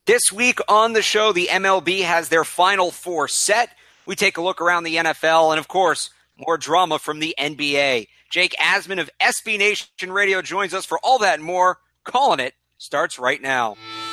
This week on the show, the MLB has their Final Four set. We take a look around the NFL and, of course, more drama from the NBA. Jake Asman of SB Nation Radio joins us for all that and more. Calling It starts right now.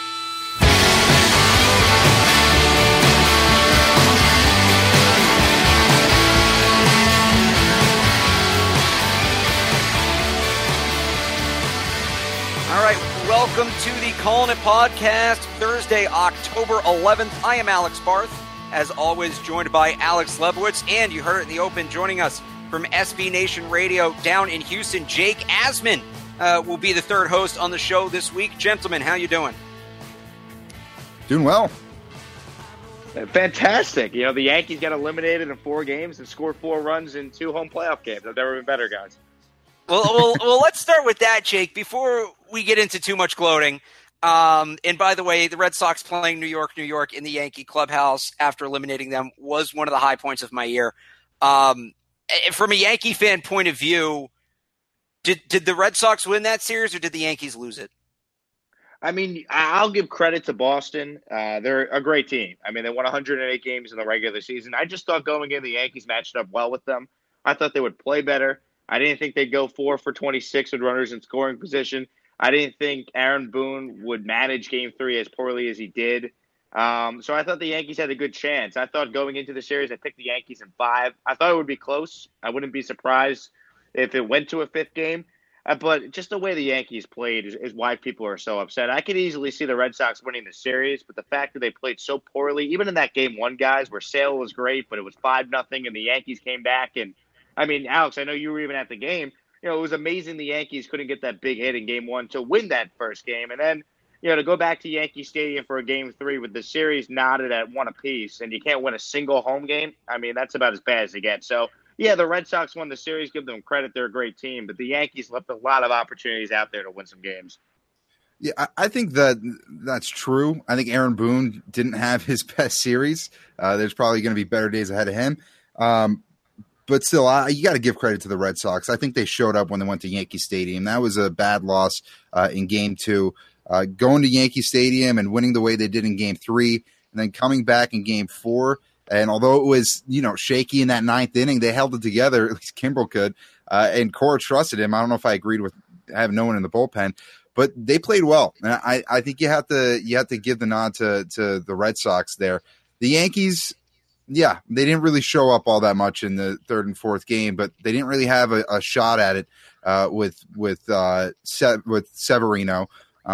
All right, welcome to the Calling It podcast, Thursday, October 11th. I am Alex Barth, as always, joined by Alex Lebowitz, and you heard it in the open, joining us from SB Nation Radio down in Houston, Jake Asman will be the third host on the show this week. Gentlemen, how you doing? Doing well. Fantastic. You know, the Yankees got eliminated in 4 games and scored 4 runs in 2 home playoff games. I've never been better, guys. Well, let's start with that, Jake, before we get into too much gloating. And by the way, the Red Sox playing New York in the Yankee clubhouse after eliminating them was one of the high points of my year. From a Yankee fan point of view, did the Red Sox win that series or did the Yankees lose it? I mean, I'll give credit to Boston. They're a great team. I mean, they won 108 games in the regular season. I just thought going in, the Yankees matched up well with them. I thought they would play better. I didn't think they'd go 4 for 26 with runners in scoring position. I didn't think Aaron Boone would manage Game 3 as poorly as he did. So I thought the Yankees had a good chance. I thought going into the series, I picked the Yankees in 5. I thought it would be close. I wouldn't be surprised if it went to a 5th game. But just the way the Yankees played is why people are so upset. I could easily see the Red Sox winning the series, but the fact that they played so poorly, even in that Game 1, guys, where Sale was great, but it was 5-0, and the Yankees came back. And, I mean, Alex, I know you were even at the game. You know, it was amazing the Yankees couldn't get that big hit in Game 1 to win that first game. And then, you know, to go back to Yankee Stadium for a Game 3 with the series knotted at 1 apiece and you can't win a single home game, I mean, that's about as bad as it gets. So, yeah, the Red Sox won the series. Give them credit. They're a great team. But the Yankees left a lot of opportunities out there to win some games. Yeah, I think that's true. I think Aaron Boone didn't have his best series. There's probably going to be better days ahead of him. But still, you got to give credit to the Red Sox. I think they showed up when they went to Yankee Stadium. That was a bad loss in Game 2. Going to Yankee Stadium and winning the way they did in Game 3, and then coming back in Game 4. And although it was, shaky in that 9th inning, they held it together. At least Kimbrel could. And Cora trusted him. I don't know if I agreed with having no one in the bullpen, but they played well. And I think you have to give the nod to the Red Sox there. The Yankees. Yeah, they didn't really show up all that much in the 3rd and 4th game, but they didn't really have a shot at it with Severino.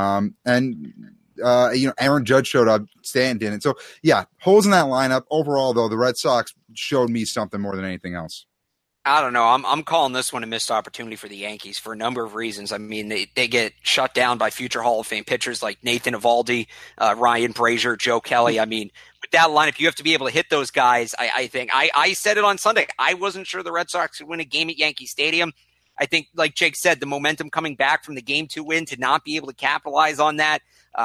Aaron Judge showed up, Stanton didn't. So, yeah, holes in that lineup. Overall, though, the Red Sox showed me something more than anything else. I don't know. I'm calling this one a missed opportunity for the Yankees for a number of reasons. I mean, they get shut down by future Hall of Fame pitchers like Nathan Eovaldi, Ryan Brazier, Joe Kelly. I mean, with that lineup, you have to be able to hit those guys. I think I said it on Sunday. I wasn't sure the Red Sox would win a game at Yankee Stadium. I think, like Jake said, the momentum coming back from the Game 2 win to not be able to capitalize on that.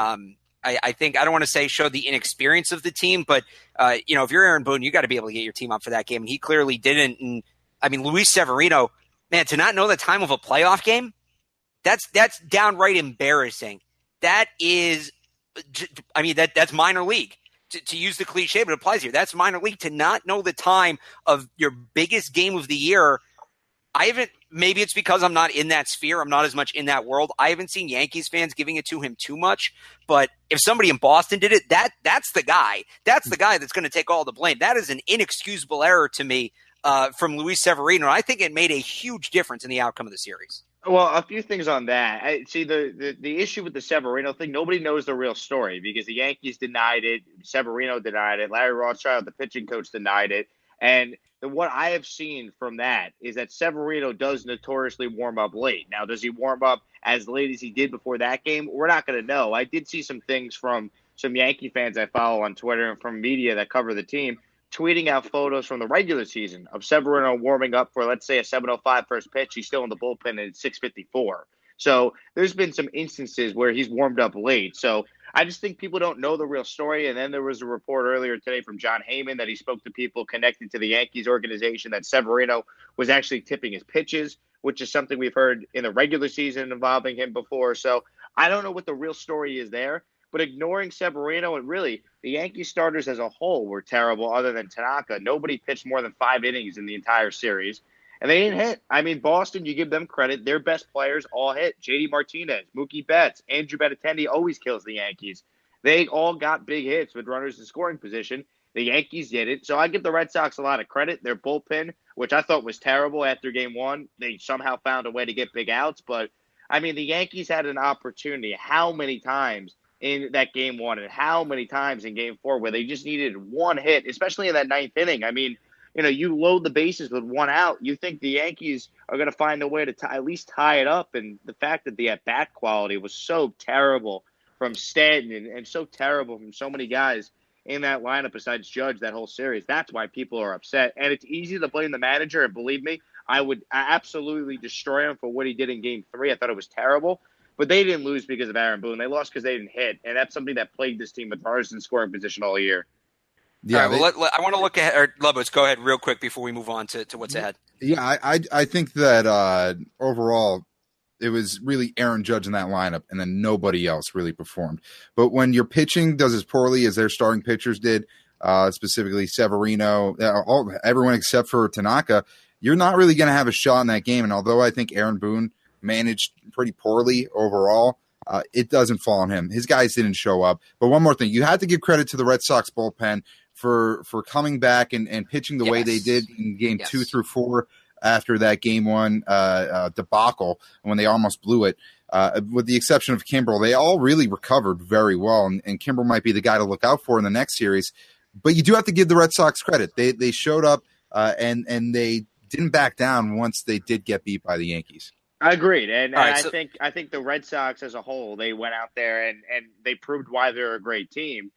I think I don't want to say show the inexperience of the team, but if you're Aaron Boone, you got to be able to get your team up for that game, and he clearly didn't. And I mean, Luis Severino, man, to not know the time of a playoff game, that's downright embarrassing. That is, I mean, that's minor league. To use the cliche, but it applies here. That's minor league. To not know the time of your biggest game of the year, maybe it's because I'm not in that sphere. I'm not as much in that world. I haven't seen Yankees fans giving it to him too much. But if somebody in Boston did it, that's the guy. That's the guy that's going to take all the blame. That is an inexcusable error to me from Luis Severino. I think it made a huge difference in the outcome of the series. Well, a few things on that. See, the issue with the Severino thing, nobody knows the real story because the Yankees denied it. Severino denied it. Larry Rothschild, the pitching coach, denied it. And what I have seen from that is that Severino does notoriously warm up late. Now, does he warm up as late as he did before that game? We're not going to know. I did see some things from some Yankee fans I follow on Twitter and from media that cover the team tweeting out photos from the regular season of Severino warming up for, let's say, a 7:05 first pitch. He's still in the bullpen at 6:54. So there's been some instances where he's warmed up late. So I just think people don't know the real story. And then there was a report earlier today from John Heyman that he spoke to people connected to the Yankees organization that Severino was actually tipping his pitches, which is something we've heard in the regular season involving him before. So I don't know what the real story is there. but ignoring Severino, and really the Yankee starters as a whole were terrible other than Tanaka. Nobody pitched more than 5 innings in the entire series, and they didn't hit. I mean, Boston, you give them credit. Their best players all hit. JD Martinez, Mookie Betts, Andrew Benintendi always kills the Yankees. They all got big hits with runners in scoring position. The Yankees did it. So I give the Red Sox a lot of credit. Their bullpen, which I thought was terrible after game 1, they somehow found a way to get big outs. But, I mean, the Yankees had an opportunity how many times in that game 1 and how many times in game 4 where they just needed one hit, especially in that 9th inning. I mean, you load the bases with 1 out. You think the Yankees are going to find a way to at least tie it up. And the fact that the at-bat quality was so terrible from Stanton and so terrible from so many guys in that lineup besides Judge that whole series. That's why people are upset. And it's easy to blame the manager. And believe me, I would absolutely destroy him for what he did in game 3. I thought it was terrible. But they didn't lose because of Aaron Boone. They lost because they didn't hit. And that's something that plagued this team with runners in scoring position all year. Yeah, all right, I want to look ahead. Or Lubbo's, go ahead real quick before we move on to what's ahead. Yeah, I think that overall it was really Aaron Judge in that lineup, and then nobody else really performed. But when your pitching does as poorly as their starting pitchers did, specifically Severino, everyone except for Tanaka, you're not really going to have a shot in that game. And although I think Aaron Boone managed pretty poorly overall, it doesn't fall on him. His guys didn't show up. But one more thing, you had to give credit to the Red Sox bullpen for coming back and pitching the way they did in game 2 through 4 after that game 1 debacle when they almost blew it. With the exception of Kimbrel, they all really recovered very well, and Kimbrel might be the guy to look out for in the next series. But you do have to give the Red Sox credit. They showed up and they didn't back down once they did get beat by the Yankees. I agreed, and I think the Red Sox as a whole, they went out there and they proved why they're a great team.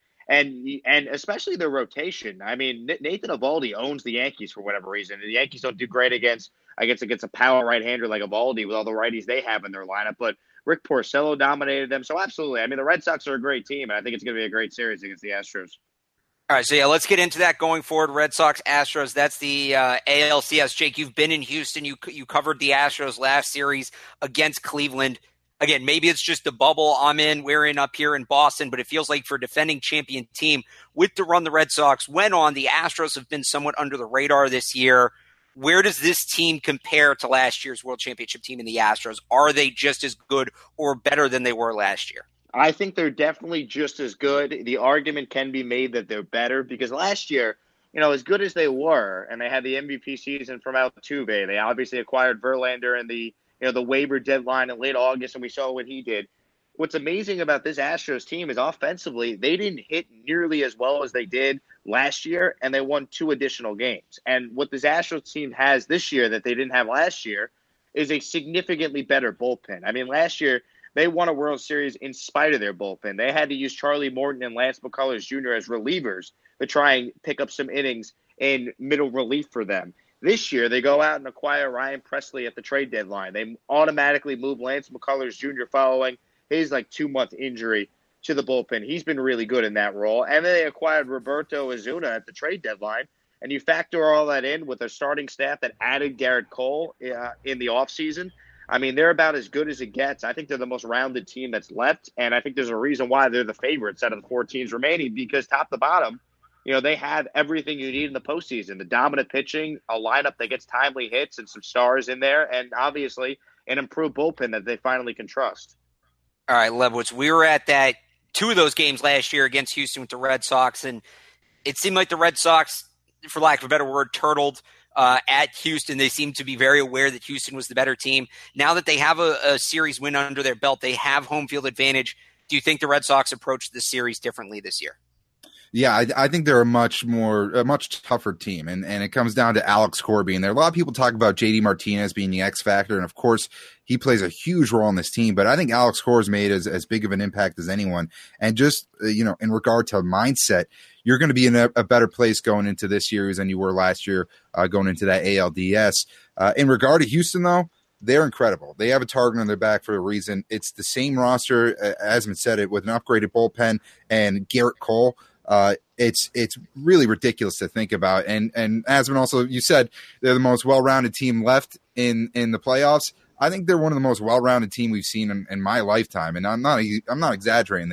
And especially their rotation. I mean, Nathan Eovaldi owns the Yankees for whatever reason. The Yankees don't do great against a power right-hander like Eovaldi with all the righties they have in their lineup. But Rick Porcello dominated them. So absolutely. I mean, the Red Sox are a great team, and I think it's going to be a great series against the Astros. All right, so let's get into that going forward. Red Sox, Astros, that's the ALCS. Jake, you've been in Houston. You covered the Astros last series against Cleveland. Again, maybe it's just the bubble we're in up here in Boston, but it feels like for a defending champion team with the run the Red Sox went on, the Astros have been somewhat under the radar this year. Where does this team compare to last year's World Championship team in the Astros? Are they just as good or better than they were last year? I think they're definitely just as good. The argument can be made that they're better because last year, as good as they were, and they had the MVP season from Altuve, they obviously acquired Verlander in the waiver deadline in late August, and we saw what he did. What's amazing about this Astros team is offensively, they didn't hit nearly as well as they did last year, and they won 2 additional games. And what this Astros team has this year that they didn't have last year is a significantly better bullpen. I mean, last year, they won a World Series in spite of their bullpen. They had to use Charlie Morton and Lance McCullers Jr. as relievers to try and pick up some innings in middle relief for them. This year, they go out and acquire Ryan Presley at the trade deadline. They automatically move Lance McCullers Jr. following his 2-month injury to the bullpen. He's been really good in that role. And then they acquired Roberto Ozuna at the trade deadline. And you factor all that in with a starting staff that added Garrett Cole in the offseason. I mean, they're about as good as it gets. I think they're the most rounded team that's left. And I think there's a reason why they're the favorites out of the 4 teams remaining because top to bottom, they have everything you need in the postseason. The dominant pitching, a lineup that gets timely hits and some stars in there, and obviously an improved bullpen that they finally can trust. All right, Lebowitz, we were at 2 of those games last year against Houston with the Red Sox, and it seemed like the Red Sox, for lack of a better word, turtled at Houston. They seemed to be very aware that Houston was the better team. Now that they have a series win under their belt, they have home field advantage. Do you think the Red Sox approach the series differently this year? Yeah, I think they're a much tougher team, and it comes down to Alex Cora being there. A lot of people talk about JD Martinez being the X factor, and of course he plays a huge role in this team. But I think Alex Cora's made as big of an impact as anyone. And just in regard to mindset, you're going to be in a better place going into this series than you were last year, going into that ALDS. In regard to Houston, though, they're incredible. They have a target on their back for a reason. It's the same roster, Asman said it, with an upgraded bullpen and Garrett Cole. It's really ridiculous to think about. And Asman also, you said they're the most well-rounded team left in the playoffs. I think they're one of the most well-rounded team we've seen in my lifetime. And I'm not exaggerating there.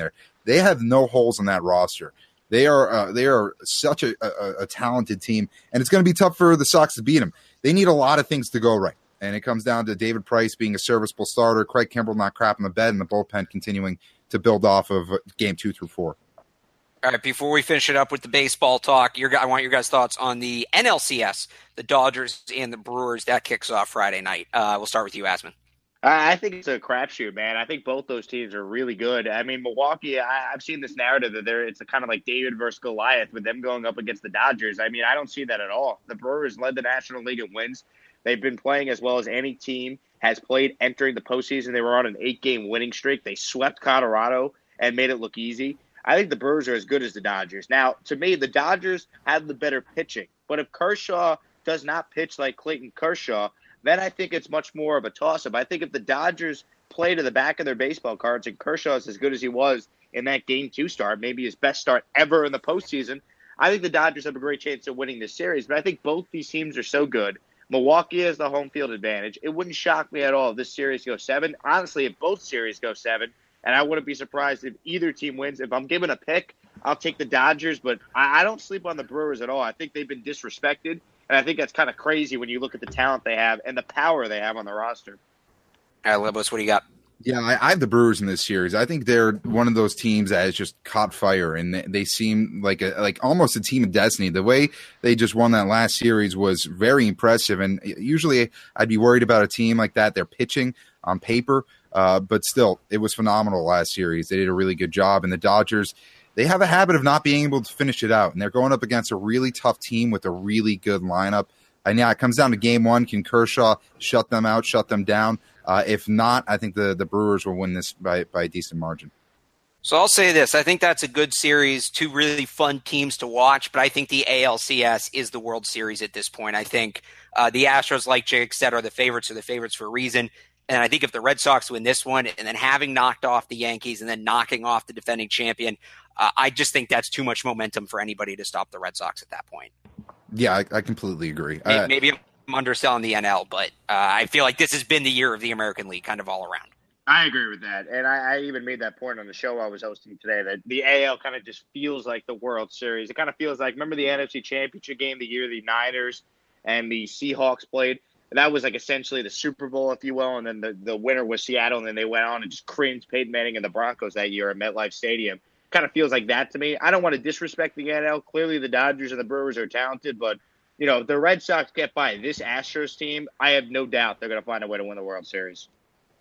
They have no holes in that roster. They are such a talented team, and it's going to be tough for the Sox to beat them. They need a lot of things to go right, and it comes down to David Price being a serviceable starter, Craig Kimbrell not crapping the bed, and the bullpen continuing to build off of game 2 through 4. All right, before we finish it up with the baseball talk, I want your guys' thoughts on the NLCS, the Dodgers and the Brewers. That kicks off Friday night. We'll start with you, Asman. I think it's a crapshoot, man. I think both those teams are really good. I mean, Milwaukee, I've seen this narrative that it's a kind of like David versus Goliath with them going up against the Dodgers. I mean, I don't see that at all. The Brewers led the National League in wins. They've been playing as well as any team has played entering the postseason. They were on an 8-game winning streak. They swept Colorado and made it look easy. I think the Brewers are as good as the Dodgers. Now, to me, the Dodgers have the better pitching. But if Kershaw does not pitch like Clayton Kershaw, then I think it's much more of a toss-up. I think if the Dodgers play to the back of their baseball cards and Kershaw is as good as he was in that Game 2 start, maybe his best start ever in the postseason, I think the Dodgers have a great chance of winning this series. But I think both these teams are so good. Milwaukee has the home field advantage. It wouldn't shock me at all if this series goes 7. Honestly, if both series go 7, and I wouldn't be surprised if either team wins. If I'm given a pick, I'll take the Dodgers, but I don't sleep on the Brewers at all. I think they've been disrespected, and I think that's kind of crazy when you look at the talent they have and the power they have on the roster. All right, Lebos, what do you got? Yeah, I have the Brewers in this series. I think they're one of those teams that has just caught fire, and they seem like almost a team of destiny. The way they just won that last series was very impressive, and usually I'd be worried about a team like that. They're pitching on paper, but still, it was phenomenal last series. They did a really good job, and the Dodgers, they have a habit of not being able to finish it out, and they're going up against a really tough team with a really good lineup. And yeah, it comes down to game 1. Can Kershaw shut them out, shut them down? If not, I think the Brewers will win this by a decent margin. So I'll say this. I think that's a good series, 2 really fun teams to watch, but I think the ALCS is the World Series at this point. I think the Astros, like Jake said, are the favorites for a reason. And I think if the Red Sox win this one and then having knocked off the Yankees and then knocking off the defending champion, I just think that's too much momentum for anybody to stop the Red Sox at that point. Yeah, I completely agree. Maybe I'm underselling the NL, but I feel like this has been the year of the American League kind of all around. I agree with that. And I even made that point on the show I was hosting today that the AL kind of just feels like the World Series. It kind of feels like, remember the NFC Championship game the year the Niners and the Seahawks played? That was like essentially the Super Bowl, if you will, and then the winner was Seattle, and then they went on and just creamed Peyton Manning and the Broncos that year at MetLife Stadium. Kind of feels like that to me. I don't want to disrespect the NL. Clearly the Dodgers and the Brewers are talented, but you know, if the Red Sox get by this Astros team, I have no doubt they're going to find a way to win the World Series.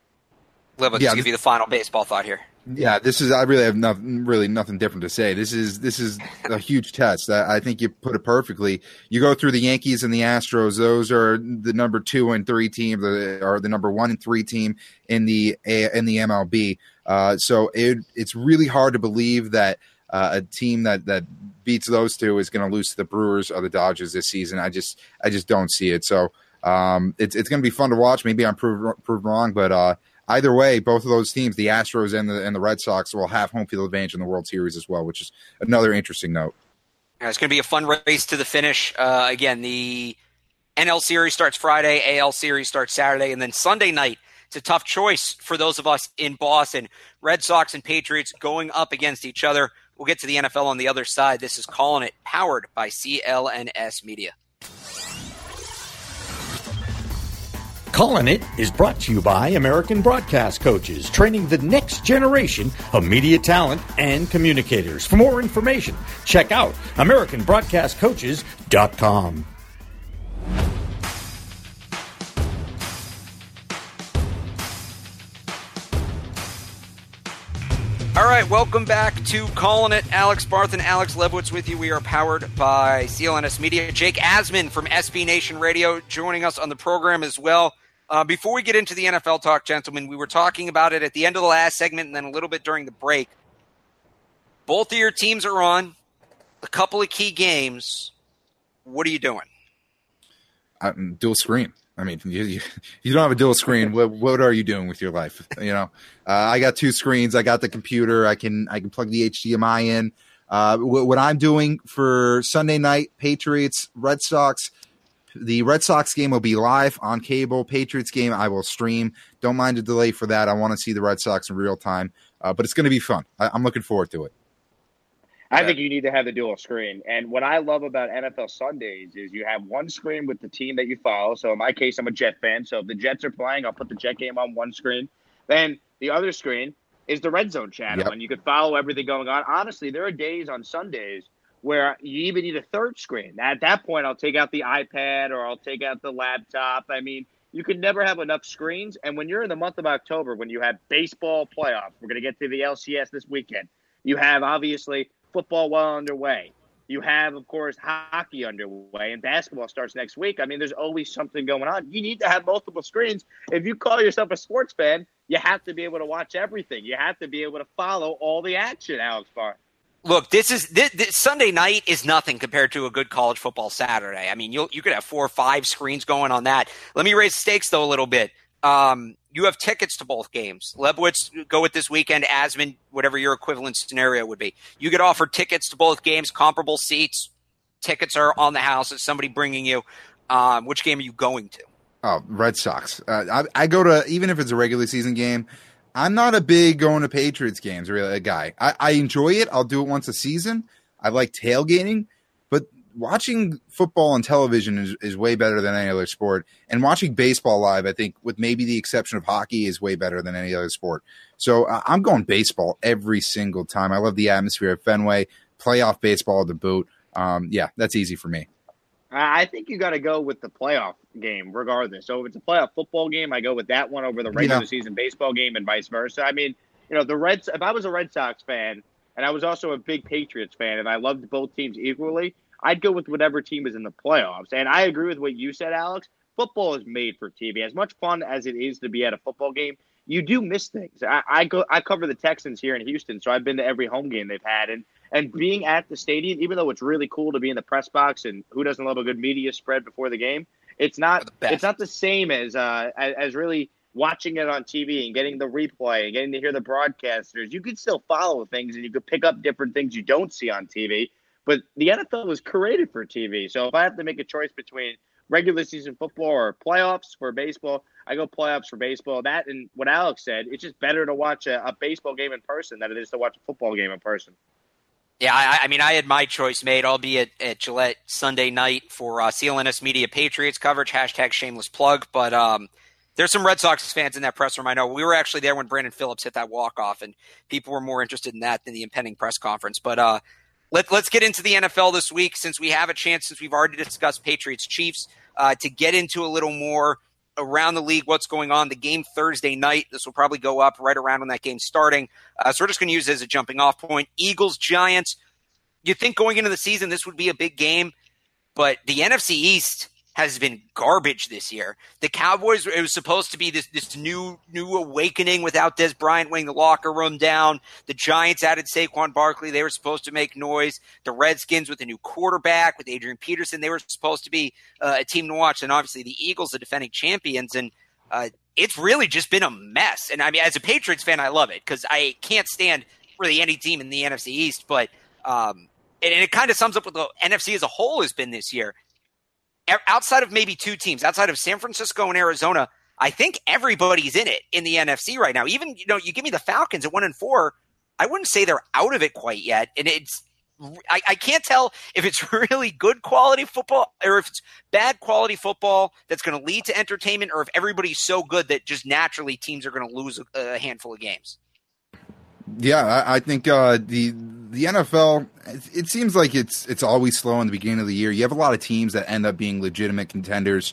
Let's give you the final baseball thought here. Yeah, this is. I really have nothing different to say. This is a huge test. I think you put it perfectly. You go through the Yankees and the Astros; those are the number 2 and 3 teams, or the number 1 and 3 team in the MLB. So it's really hard to believe that a team that beats those two is going to lose to the Brewers or the Dodgers this season. I just don't see it. So it's going to be fun to watch. Maybe I'm proved wrong, but. Either way, both of those teams, the Astros and the Red Sox, will have home field advantage in the World Series as well, which is another interesting note. It's going to be a fun race to the finish. Again, the NL Series starts Friday, AL Series starts Saturday, and then Sunday night, it's a tough choice for those of us in Boston. Red Sox and Patriots going up against each other. We'll get to the NFL on the other side. This is Calling It, powered by CLNS Media. Calling It is brought to you by American Broadcast Coaches, training the next generation of media talent and communicators. For more information, check out AmericanBroadcastCoaches.com. All right, welcome back to Calling It. Alex Barth and Alex Lebowitz with you. We are powered by CLNS Media. Jake Asman from SB Nation Radio joining us on the program as well. Before we get into the NFL talk, gentlemen, we were talking about it at the end of the last segment and then a little bit during the break. Both of your teams are on a couple of key games. What are you doing? Dual screen. I mean, you don't have a dual screen. What are you doing with your life? You know, I got 2 screens. I got the computer. I can plug the HDMI in. What I'm doing for Sunday night, Patriots, Red Sox. The Red Sox game will be live on cable. Patriots game I will stream. Don't mind a delay for that. I want to see the Red Sox in real time. But it's going to be fun. I'm looking forward to it. I think you need to have the dual screen. And what I love about NFL Sundays is you have one screen with the team that you follow. So in my case, I'm a Jet fan. So if the Jets are playing, I'll put the Jet game on one screen. Then the other screen is the Red Zone channel, and you can follow everything going on. Honestly, there are days on Sundays where you even need a third screen. At that point, I'll take out the iPad or I'll take out the laptop. I mean, you can never have enough screens. And when you're in the month of October, when you have baseball playoffs, we're going to get to the LCS this weekend. You have, obviously, football well underway. You have, of course, hockey underway, and basketball starts next week. I mean, there's always something going on. You need to have multiple screens. If you call yourself a sports fan, you have to be able to watch everything. You have to be able to follow all the action, Alex Barr. Look, this Sunday night is nothing compared to a good college football Saturday. I mean, you could have 4 or 5 screens going on that. Let me raise the stakes, though, a little bit. You have tickets to both games. Lebowitz, go with this weekend. Asman, whatever your equivalent scenario would be. You get offered tickets to both games, comparable seats. Tickets are on the house. It's somebody bringing you. Which game are you going to? Oh, Red Sox. I go to, even if it's a regular season game, I'm not a big going to Patriots games really a guy. I enjoy it. I'll do it once a season. I like tailgating, but watching football on television is way better than any other sport. And watching baseball live, I think, with maybe the exception of hockey, is way better than any other sport. So I'm going baseball every single time. I love the atmosphere at Fenway, playoff baseball to boot. Yeah, that's easy for me. I think you got to go with the playoff game regardless. So if it's a playoff football game, I go with that one over the regular season baseball game and vice versa. I mean, you know, if I was a Red Sox fan and I was also a big Patriots fan and I loved both teams equally, I'd go with whatever team is in the playoffs. And I agree with what you said, Alex. Football is made for TV. As much fun as it is to be at a football game, you do miss things. I cover the Texans here in Houston, so I've been to every home game they've had. And being at the stadium, even though it's really cool to be in the press box, and who doesn't love a good media spread before the game, it's not the same as really watching it on TV and getting the replay and getting to hear the broadcasters. You could still follow things and you could pick up different things you don't see on TV. But the NFL was created for TV. So if I have to make a choice between regular season football or playoffs for baseball, I go playoffs for baseball. That and what Alex said, it's just better to watch a baseball game in person than it is to watch a football game in person. Yeah, I mean, I had my choice made. I'll be at Gillette Sunday night for CLNS Media Patriots coverage, #shameless plug. But there's some Red Sox fans in that press room. I know we were actually there when Brandon Phillips hit that walk-off, and people were more interested in that than the impending press conference. But let's get into the NFL this week since we have a chance, since we've already discussed Patriots-Chiefs, to get into a little more around the league, what's going on. The game Thursday night, this will probably go up right around when that game's starting. So we're just going to use it as a jumping off point. Eagles, Giants. You think going into the season this would be a big game, but the NFC East has been garbage this year. The Cowboys, it was supposed to be this new awakening without Dez Bryant weighing the locker room down. The Giants added Saquon Barkley. They were supposed to make noise. The Redskins with a new quarterback, with Adrian Peterson, they were supposed to be a team to watch. And obviously the Eagles, the defending champions. And it's really just been a mess. And I mean, as a Patriots fan, I love it because I can't stand really any team in the NFC East. But and it kind of sums up what the NFC as a whole has been this year. Outside of maybe 2 teams, outside of San Francisco and Arizona, I think everybody's in it in the NFC right now. Even, you give me the Falcons at 1-4, I wouldn't say they're out of it quite yet. And I can't tell if it's really good quality football or if it's bad quality football that's going to lead to entertainment, or if everybody's so good that just naturally teams are going to lose a handful of games. Yeah, I think the NFL, it seems like it's always slow in the beginning of the year. You have a lot of teams that end up being legitimate contenders,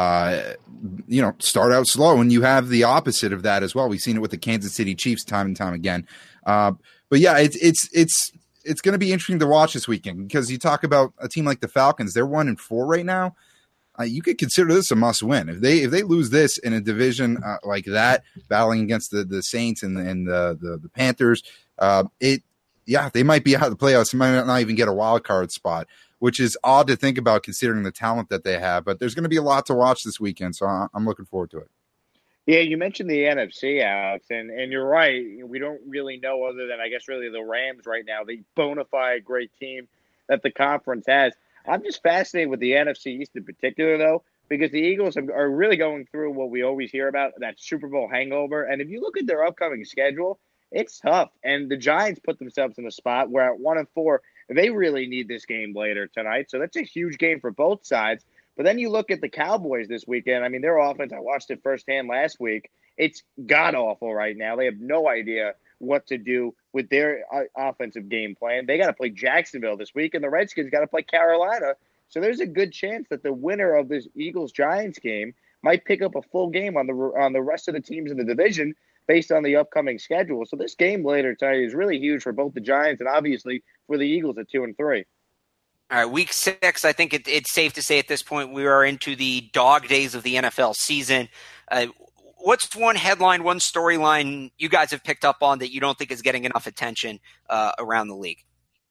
start out slow, and you have the opposite of that as well. We've seen it with the Kansas City Chiefs time and time again. But yeah, it's going to be interesting to watch this weekend because you talk about a team like the Falcons. They're 1-4 right now. You could consider this a must-win. If they lose this in a division like that, battling against the Saints and the Panthers, they might be out of the playoffs. They might not even get a wild card spot, which is odd to think about considering the talent that they have. But there's going to be a lot to watch this weekend, so I'm looking forward to it. Yeah, you mentioned the NFC, Alex, and you're right. We don't really know other than, I guess, really the Rams right now, the bona fide great team that the conference has. I'm just fascinated with the NFC East in particular, though, because the Eagles are really going through what we always hear about, that Super Bowl hangover. And if you look at their upcoming schedule, it's tough. And the Giants put themselves in a spot where at 1-4, they really need this game later tonight. So that's a huge game for both sides. But then you look at the Cowboys this weekend. I mean, their offense, I watched it firsthand last week. It's god-awful right now. They have no idea what to do with their offensive game plan. They got to play Jacksonville this week, and the Redskins got to play Carolina. So there's a good chance that the winner of this Eagles-Giants game might pick up a full game on the rest of the teams in the division based on the upcoming schedule. So this game later tonight is really huge for both the Giants and obviously for the Eagles at 2-3. All right, week 6, I think it's safe to say at this point we are into the dog days of the NFL season. What's one headline, one storyline you guys have picked up on that you don't think is getting enough attention around the league?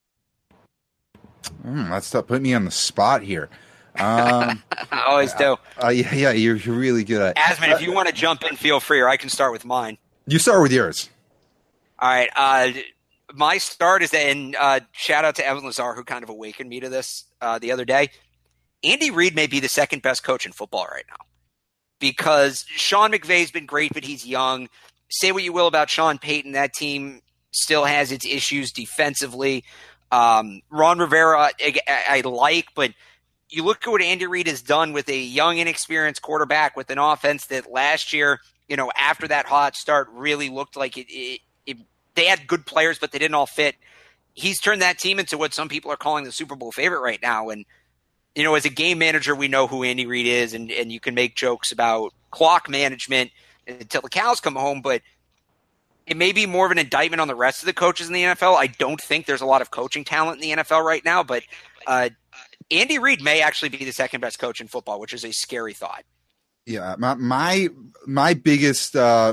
That's tough. Put me on the spot here. I always do. Yeah, you're really good at it. Asman, if you want to jump in, feel free, or I can start with mine. You start with yours. All right. My start is, and shout out to Evan Lazar, who kind of awakened me to this the other day. Andy Reid may be the second best coach in football right now because Sean McVay's been great, but he's young. Say what you will about Sean Payton, that team still has its issues defensively. Ron Rivera, I like, but you look at what Andy Reid has done with a young, inexperienced quarterback with an offense that last year, after that hot start, really looked like they had good players, but they didn't all fit. He's turned that team into what some people are calling the Super Bowl favorite right now. And, as a game manager, we know who Andy Reid is, and you can make jokes about clock management until the cows come home, but it may be more of an indictment on the rest of the coaches in the NFL. I don't think there's a lot of coaching talent in the NFL right now, but Andy Reid may actually be the second best coach in football, which is a scary thought. Yeah, my biggest,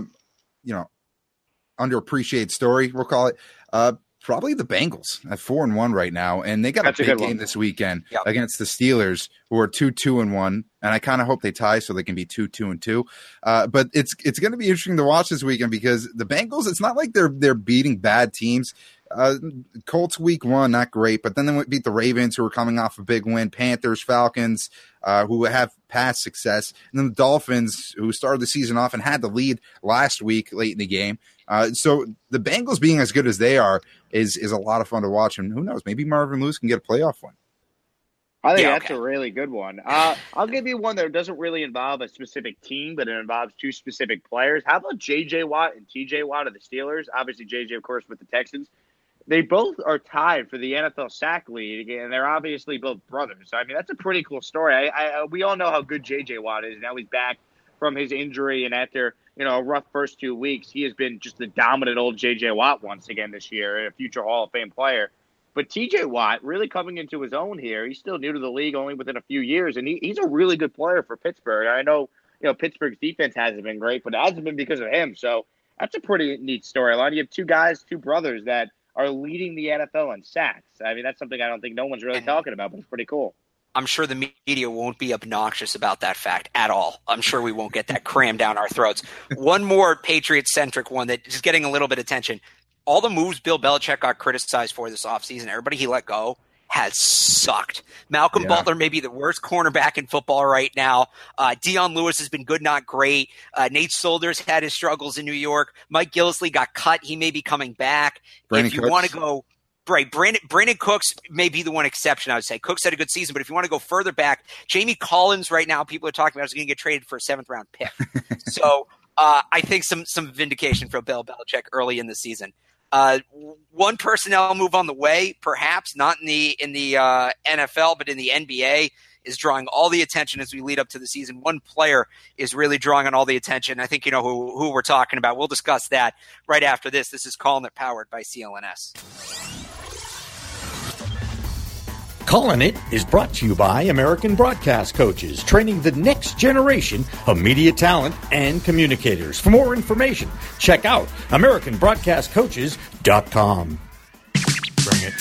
underappreciated story, we'll call it, probably the Bengals at 4-1 right now, and they got a big game this weekend against the Steelers, who are 2-2-1, and I kind of hope they tie so they can be 2-2-2. But it's going to be interesting to watch this weekend because the Bengals, it's not like they're beating bad teams. Colts week 1, not great, but then they beat the Ravens, who are coming off a big win, Panthers, Falcons, who have past success, and then the Dolphins, who started the season off and had the lead last week late in the game. So the Bengals being as good as they are is a lot of fun to watch, and who knows, maybe Marvin Lewis can get a playoff one. I think that's a really good one. I'll give you one that doesn't really involve a specific team, but it involves two specific players. How about J.J. Watt and T.J. Watt of the Steelers? Obviously, J.J., of course, with the Texans. They both are tied for the NFL sack lead, and they're obviously both brothers. I mean, that's a pretty cool story. We all know how good J.J. Watt is. Now he's back from his injury, and after a rough first 2 weeks, he has been just the dominant old J.J. Watt once again this year, a future Hall of Fame player. But T.J. Watt really coming into his own here. He's still new to the league, only within a few years, and he's a really good player for Pittsburgh. I know, Pittsburgh's defense hasn't been great, but it hasn't been because of him. So that's a pretty neat storyline. You have two brothers that are leading the NFL in sacks. I mean, that's something I don't think no one's really talking about, but it's pretty cool. I'm sure the media won't be obnoxious about that fact at all. I'm sure we won't get that crammed down our throats. One more Patriot-centric one that is getting a little bit of attention. All the moves Bill Belichick got criticized for this offseason, everybody he let go, has sucked. Malcolm Butler may be the worst cornerback in football right now. Dion Lewis has been good, not great. Nate Solder's had his struggles in New York. Mike Gillislee got cut. He may be coming back. Brandon if you Cooks. want to go right, Brandon Cooks may be the one exception, I would say. Cooks had a good season, but if you want to go further back, Jamie Collins right now, people are talking about is going to get traded for a 7th-round pick. So I think some vindication for Bill Belichick early in the season. One personnel move on the way, perhaps not in the NFL, but in the NBA, is drawing all the attention as we lead up to the season. One player is really drawing on all the attention. I think you know who we're talking about. We'll discuss that right after this. This is Calling It, powered by CLNS. Calling It is brought to you by American Broadcast Coaches, training the next generation of media talent and communicators. For more information, check out AmericanBroadcastCoaches.com. Bring it.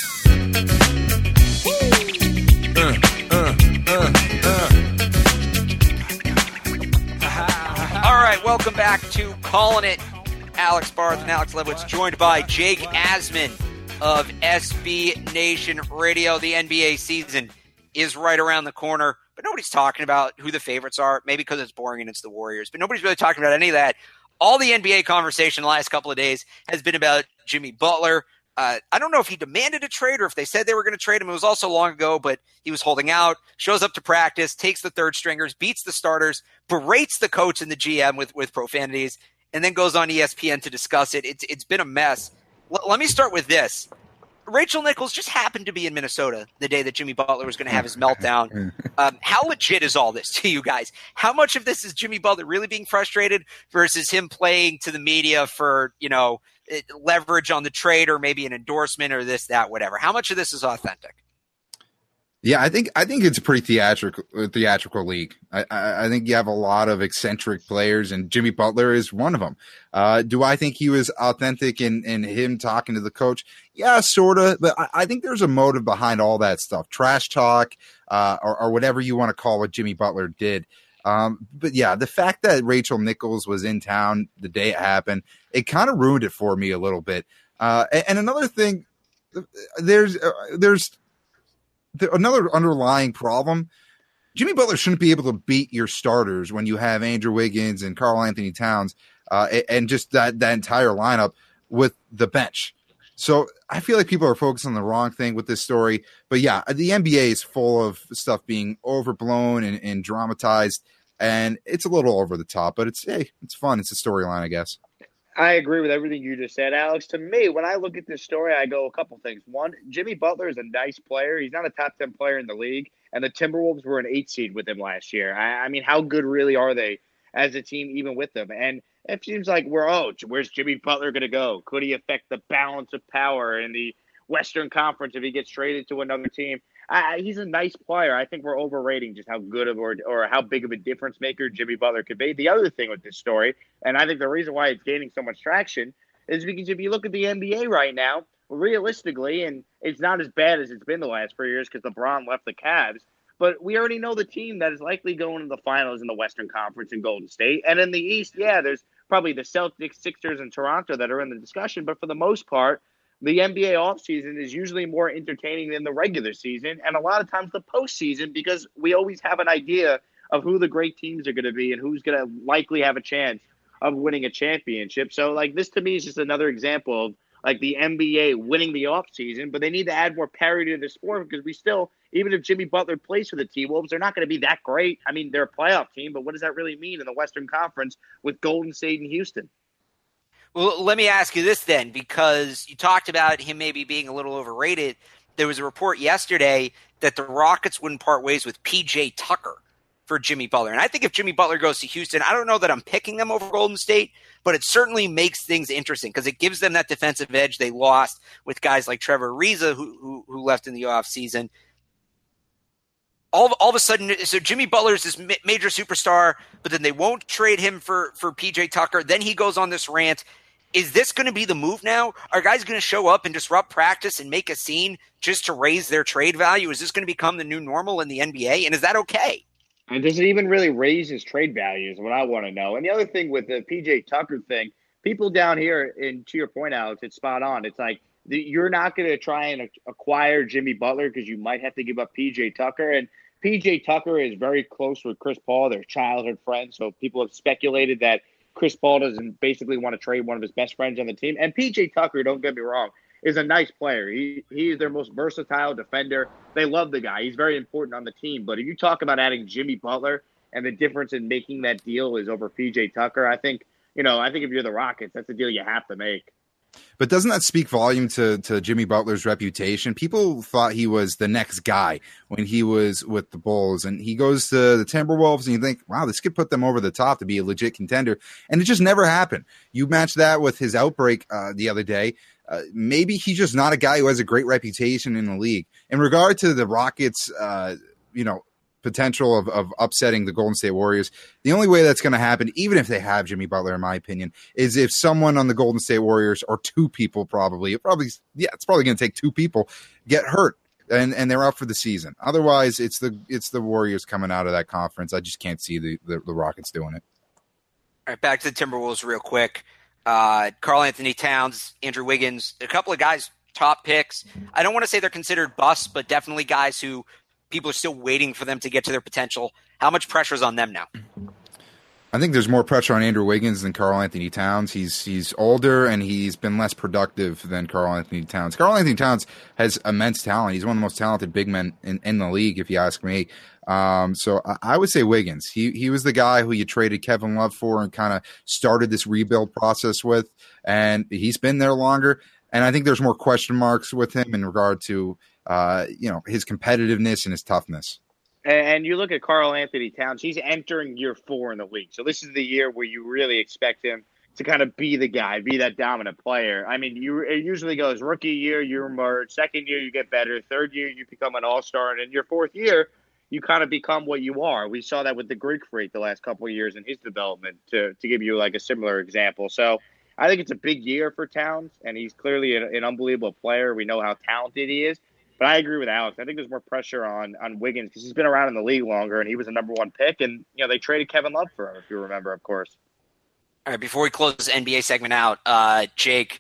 All right, welcome back to Calling It. Alex Barth and Alex Levitz, joined by Jake Asman of SB Nation Radio. The NBA season is right around the corner, but nobody's talking about who the favorites are, maybe because it's boring and it's the Warriors, but nobody's really talking about any of that all the NBA conversation the last couple of days has been about Jimmy Butler. I don't know if he demanded a trade or if they said they were going to trade him. It was also long ago, but he was holding out, shows up to practice, takes the third stringers, beats the starters, berates the coach and the GM with profanities, and then goes on ESPN to discuss it. It's been a mess. Let me start with this. Rachel Nichols just happened to be in Minnesota the day that Jimmy Butler was going to have his meltdown. How legit is all this to you guys? How much of this is Jimmy Butler really being frustrated versus him playing to the media for, leverage on the trade or maybe an endorsement or this, that, whatever? How much of this is authentic? Yeah, I think it's a pretty theatrical league. I think you have a lot of eccentric players, and Jimmy Butler is one of them. Do I think he was authentic in him talking to the coach? Yeah, sort of. But I think there's a motive behind all that stuff, trash talk, or whatever you want to call what Jimmy Butler did. But yeah, the fact that Rachel Nichols was in town the day it happened, it kind of ruined it for me a little bit. And another thing, there's another underlying problem. Jimmy Butler shouldn't be able to beat your starters when you have Andrew Wiggins and Karl-Anthony Towns and just that entire lineup with the bench. So I feel like people are focused on the wrong thing with this story. But yeah, the NBA is full of stuff being overblown and dramatized, and it's a little over the top, but it's fun. It's a storyline, I guess. I agree with everything you just said, Alex. To me, when I look at this story, I go a couple things. One, Jimmy Butler is a nice player. He's not a top 10 player in the league, and the Timberwolves were an 8 seed with him last year. I mean, how good really are they as a team even with them? And it seems like where's Jimmy Butler going to go? Could he affect the balance of power in the Western Conference if he gets traded to another team? He's a nice player. I think we're overrating just how good of or how big of a difference maker Jimmy Butler could be. The other thing with this story, and I think the reason why it's gaining so much traction, is because if you look at the NBA right now, realistically, and it's not as bad as it's been the last 4 years because LeBron left the Cavs, but we already know the team that is likely going to the finals in the Western Conference in Golden State. And in the East, yeah, there's probably the Celtics, Sixers, and Toronto that are in the discussion. But for the most part, the NBA offseason is usually more entertaining than the regular season, and a lot of times the postseason, because we always have an idea of who the great teams are going to be and who's going to likely have a chance of winning a championship. So, this to me is just another example of, the NBA winning the offseason, but they need to add more parity to the sport because we still, even if Jimmy Butler plays for the T-Wolves, they're not going to be that great. I mean, they're a playoff team, but what does that really mean in the Western Conference with Golden State and Houston? Well, let me ask you this then, because you talked about him maybe being a little overrated. There was a report yesterday that the Rockets wouldn't part ways with P.J. Tucker for Jimmy Butler. And I think if Jimmy Butler goes to Houston, I don't know that I'm picking them over Golden State, but it certainly makes things interesting because it gives them that defensive edge they lost with guys like Trevor Ariza who left in the offseason. All of a sudden, so Jimmy Butler is this major superstar, but then they won't trade him for P.J. Tucker. Then he goes on this rant. Is this going to be the move now? Are guys going to show up and disrupt practice and make a scene just to raise their trade value? Is this going to become the new normal in the NBA? And is that okay? And does it even really raise his trade value is what I want to know. And the other thing with the P.J. Tucker thing, people down here, and to your point, Alex, it's spot on. It's like you're not going to try and acquire Jimmy Butler because you might have to give up P.J. Tucker. And P.J. Tucker is very close with Chris Paul. They're childhood friends. So people have speculated that Chris Paul doesn't basically want to trade one of his best friends on the team. And P.J. Tucker, don't get me wrong, is a nice player. He is their most versatile defender. They love the guy. He's very important on the team. But if you talk about adding Jimmy Butler and the difference in making that deal is over P.J. Tucker, I think if you're the Rockets, that's a deal you have to make. But doesn't that speak volume to Jimmy Butler's reputation? People thought he was the next guy when he was with the Bulls, and he goes to the Timberwolves, and you think, wow, this could put them over the top to be a legit contender, and it just never happened. You match that with his outbreak the other day. Maybe he's just not a guy who has a great reputation in the league. In regard to the Rockets, potential of upsetting the Golden State Warriors, the only way that's going to happen, even if they have Jimmy Butler, in my opinion, is if someone on the Golden State Warriors, or two people it's probably going to take two people, get hurt and they're out for the season. Otherwise, it's the Warriors coming out of that conference. I just can't see the Rockets doing it. All right, back to the Timberwolves real quick. Karl-Anthony Towns, Andrew Wiggins, a couple of guys, top picks. I don't want to say they're considered busts, but definitely guys who people are still waiting for them to get to their potential. How much pressure is on them now? I think there's more pressure on Andrew Wiggins than Karl Anthony Towns. He's older and he's been less productive than Karl Anthony Towns. Karl Anthony Towns has immense talent. He's one of the most talented big men in the league, if you ask me. So I would say Wiggins. He was the guy who you traded Kevin Love for and kind of started this rebuild process with, and he's been there longer. And I think there's more question marks with him in regard to his competitiveness and his toughness. And you look at Karl Anthony Towns, he's entering year 4 in the league. So this is the year where you really expect him to kind of be the guy, be that dominant player. I mean, it usually goes rookie year, you emerge. Second year, you get better. Third year, you become an all-star. And in your 4th year, you kind of become what you are. We saw that with the Greek Freak the last couple of years in his development, to give you like a similar example. So I think it's a big year for Towns, and he's clearly an unbelievable player. We know how talented he is. But I agree with Alex. I think there's more pressure on Wiggins because he's been around in the league longer, and he was a number 1 pick. And, they traded Kevin Love for him, if you remember, of course. All right, before we close this NBA segment out, Jake,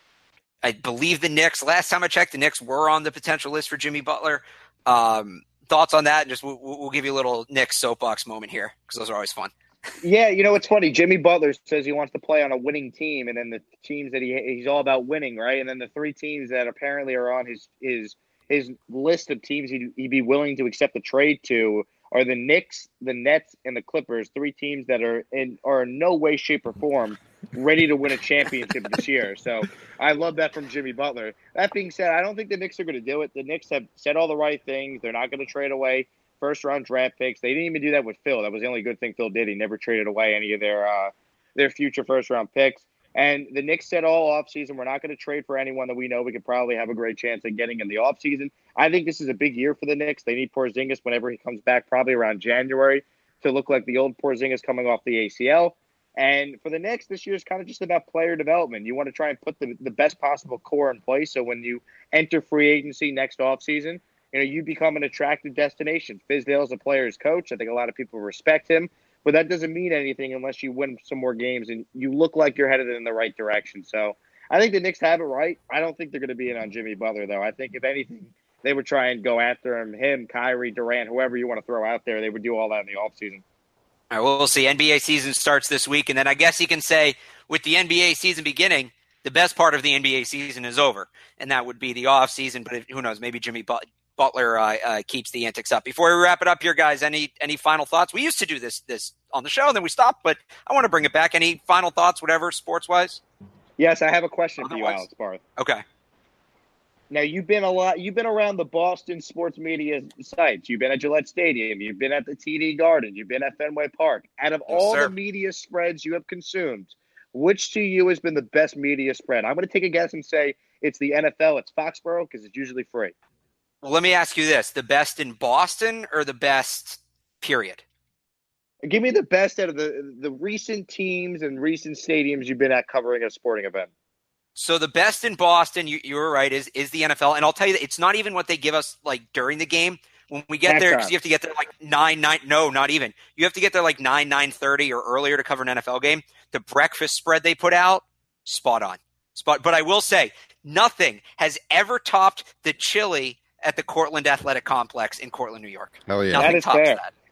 I believe the Knicks, last time I checked, the Knicks were on the potential list for Jimmy Butler. Thoughts on that? And just we'll give you a little Knicks soapbox moment here because those are always fun. Yeah, it's funny. Jimmy Butler says he wants to play on a winning team, and then the teams that he's all about winning, right? And then the 3 teams that apparently are on his list of teams he'd be willing to accept a trade to are the Knicks, the Nets, and the Clippers. 3 teams that are in no way, shape, or form ready to win a championship this year. So I love that from Jimmy Butler. That being said, I don't think the Knicks are going to do it. The Knicks have said all the right things. They're not going to trade away first-round draft picks. They didn't even do that with Phil. That was the only good thing Phil did. He never traded away any of their future first-round picks. And the Knicks said all offseason, we're not going to trade for anyone that we know we could probably have a great chance at getting in the offseason. I think this is a big year for the Knicks. They need Porzingis whenever he comes back, probably around January, to look like the old Porzingis coming off the ACL. And for the Knicks, this year is kind of just about player development. You want to try and put the best possible core in place so when you enter free agency next offseason, you become an attractive destination. Fizdale is a player's coach. I think a lot of people respect him. But that doesn't mean anything unless you win some more games and you look like you're headed in the right direction. So I think the Knicks have it right. I don't think they're going to be in on Jimmy Butler, though. I think, if anything, they would try and go after him, Kyrie, Durant, whoever you want to throw out there. They would do all that in the offseason. All right, well, we'll see. NBA season starts this week, and then I guess you can say with the NBA season beginning, the best part of the NBA season is over, and that would be the offseason. But who knows, maybe Jimmy Butler keeps the antics up. Before we wrap it up here, guys, any final thoughts? We used to do this on the show, and then we stopped, but I want to bring it back. Any final thoughts, whatever, sports-wise? Yes, I have a question for you, Alex Barth. Okay. Now, you've been around the Boston sports media sites. You've been at Gillette Stadium. You've been at the TD Garden. You've been at Fenway Park. Out of all the media spreads you have consumed, which to you has been the best media spread? I'm going to take a guess and say it's the NFL. It's Foxborough because it's usually free. Well, let me ask you this. The best in Boston or the best period? Give me the best out of the recent teams and recent stadiums you've been at covering a sporting event. So the best in Boston, you were right, is the NFL. And I'll tell you that it's not even what they give us like during the game. When we get there, because you have to get there like 9, no, not even. You have to get there like 9:30 or earlier to cover an NFL game. The breakfast spread they put out, spot on. But I will say, nothing has ever topped the chili at the Cortland Athletic Complex in Cortland, New York. Hell yeah. Nothing tops fair. that.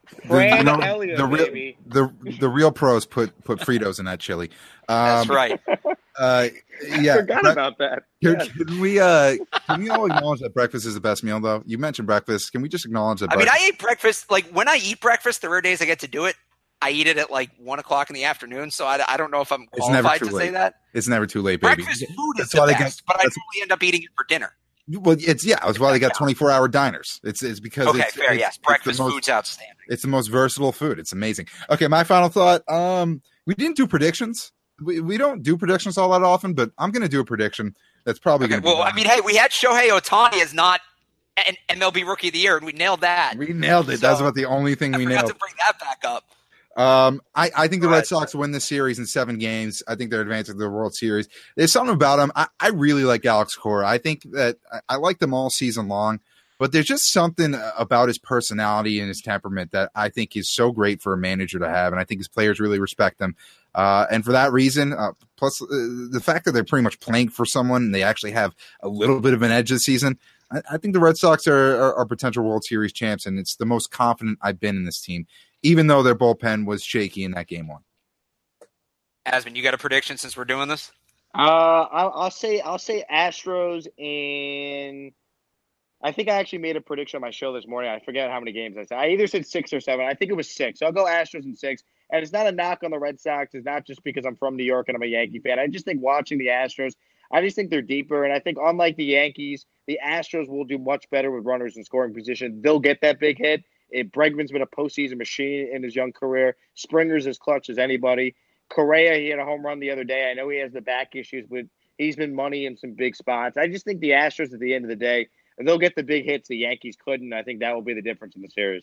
The real pros put Fritos in that chili. That's right. Yeah, I forgot about that. Can we all acknowledge that breakfast is the best meal, though? You mentioned breakfast. Can we just acknowledge that? I ate breakfast. Like when I eat breakfast, there are days I get to do it. I eat it at like 1:00 in the afternoon, so I don't know if I'm qualified to say that. It's never too late, baby. Breakfast food is the best, but I normally end up eating it for dinner. Well, that's why they got 24-hour diners. It's because fair. Yes, breakfast food's outstanding. It's the most versatile food. It's amazing. Okay, my final thought. We didn't do predictions. We don't do predictions all that often, but I'm going to do a prediction that's probably going to be. Well, I mean, hey, we had Shohei Ohtani as not an MLB Rookie of the Year, and we nailed that. We nailed it. So, that's about the only thing we nailed. I forgot to bring that back up. I think the Red Sox win this series in 7 games. I think they're advancing to the World Series. There's something about them. I really like Alex Cora. I think that I like them all season long, but there's just something about his personality and his temperament that I think is so great for a manager to have, and I think his players really respect him. And for that reason, plus the fact that they're pretty much playing for someone and they actually have a little bit of an edge this season, I think the Red Sox are potential World Series champs, and it's the most confident I've been in this team, even though their bullpen was shaky in that game 1. Asman, you got a prediction since we're doing this? I'll say Astros in. I think I actually made a prediction on my show this morning. I forget how many games I said. I either said 6 or 7. I think it was 6. So I'll go Astros in 6. And it's not a knock on the Red Sox. It's not just because I'm from New York and I'm a Yankee fan. I just think watching the Astros, I just think they're deeper. And I think unlike the Yankees, the Astros will do much better with runners in scoring position. They'll get that big hit. Bregman's been a postseason machine in his young career. Springer's as clutch as anybody. Correa, he had a home run the other day. I know he has the back issues, but he's been money in some big spots. I just think the Astros at the end of the day, they'll get the big hits the Yankees couldn't. I think that will be the difference in the series.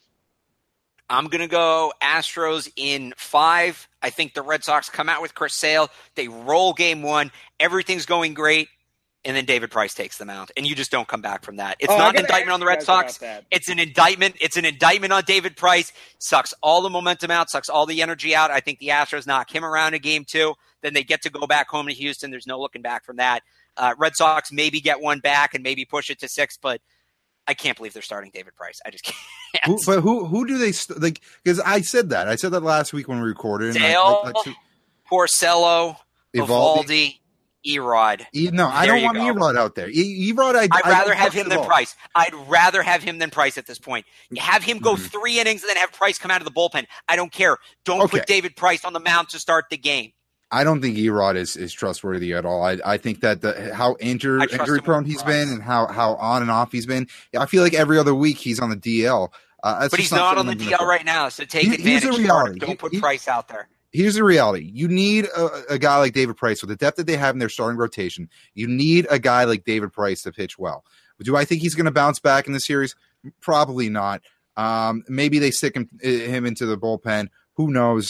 I'm going to go Astros in 5. I think the Red Sox come out with Chris Sale. They roll game 1. Everything's going great. And then David Price takes them out. And you just don't come back from that. It's not an indictment on the Red Sox. It's an indictment. It's an indictment on David Price. Sucks all the momentum out. Sucks all the energy out. I think the Astros knock him around in game 2. Then they get to go back home to Houston. There's no looking back from that. Red Sox maybe get one back and maybe push it to 6, but I can't believe they're starting David Price. I just can't. But who do they like? Because I said that last week when we recorded. Sale, Porcello, Evaldi, Erod. No, I don't want Erod out there. Erod, I'd rather have him than Price. I'd rather have him than Price at this point. Have him go 3 innings and then have Price come out of the bullpen. I don't care. Don't put David Price on the mound to start the game. I don't think Erod is trustworthy at all. I think that how injury prone he's been and how on and off he's been. I feel like every other week he's on the DL. But he's not on the DL right now, so take advantage. Don't put Price out there. Here's the reality. You need a guy like David Price with the depth that they have in their starting rotation. You need a guy like David Price to pitch well. Do I think he's going to bounce back in the series? Probably not. Maybe they stick him into the bullpen. Who knows?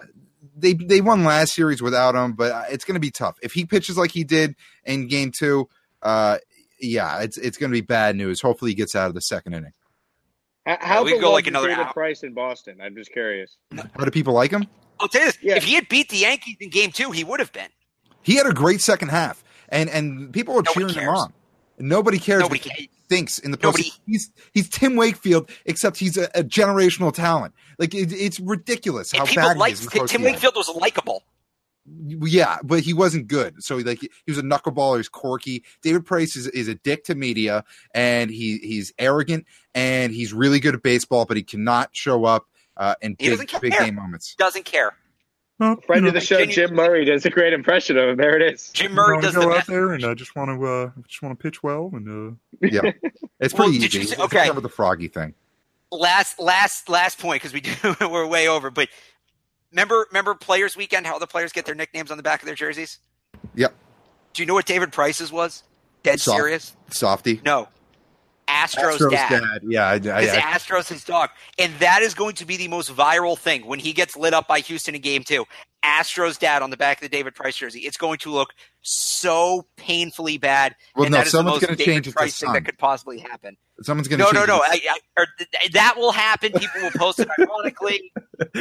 They won last series without him, but it's going to be tough. If he pitches like he did in game 2, it's going to be bad news. Hopefully he gets out of the second inning. How we go like another David Price in Boston? I'm just curious. How do people like him? I'll tell you this. Yeah. If he had beat the Yankees in game 2, he would have been. He had a great second half, and people were cheering him on. Nobody cares. Nobody cares. Thinks in the postseason. He's Tim Wakefield, except he's a generational talent. Like it's ridiculous how bad he is. Tim Wakefield was likable. Yeah, but he wasn't good. So he was a knuckleballer. He's quirky. David Price is a dick to media, and he's arrogant, and he's really good at baseball, but he cannot show up in big game moments. Doesn't care. Well, friend of the show, Jim Murray, does a great impression of him. There it is. Jim Murray does go out there, and I just want to pitch well, and yeah, it's pretty easy. Okay, cover the Froggy thing. Last point because we're way over. But remember Players Weekend? How the players get their nicknames on the back of their jerseys? Yep. Do you know what David Price's was? Dead serious. Softy. No. Astros dad. Yeah, Astros his dog. And that is going to be the most viral thing when he gets lit up by Houston in game 2. Astros dad on the back of the David Price jersey. It's going to look so painfully bad. Well, and no, that is someone's the most going to change David Price thing that could possibly happen. Someone's going to No. That will happen. People will post it ironically.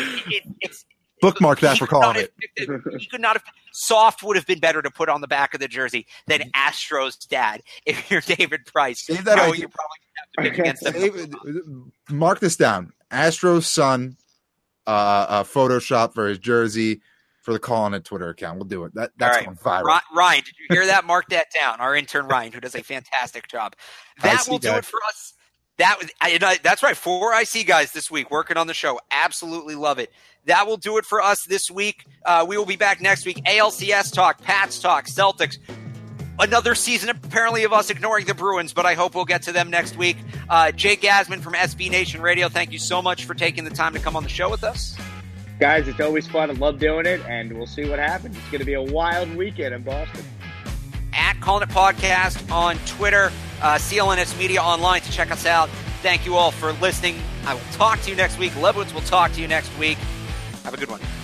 Bookmark that for calling it. He could not have. Soft would have been better to put on the back of the jersey than Astros dad. If you're David Price, you're probably going to have to pick against them. Mark this down. Astros son, Photoshop for his jersey for the Calling It Twitter account. We'll do it. That's right. Going viral. Ryan, did you hear that? Mark that down. Our intern Ryan, who does a fantastic job. That will do it for us. That's right. 4 IC guys this week working on the show. Absolutely love it. That will do it for us this week. We will be back next week. ALCS talk, Pats talk, Celtics. Another season apparently of us ignoring the Bruins, but I hope we'll get to them next week. Jake Gasman from SB Nation Radio, thank you so much for taking the time to come on the show with us. Guys, it's always fun. I love doing it, and we'll see what happens. It's going to be a wild weekend in Boston. At Calling It Podcast on Twitter, CLNS Media Online to check us out. Thank you all for listening. I will talk to you next week. Lebowitz will talk to you next week. Have a good one.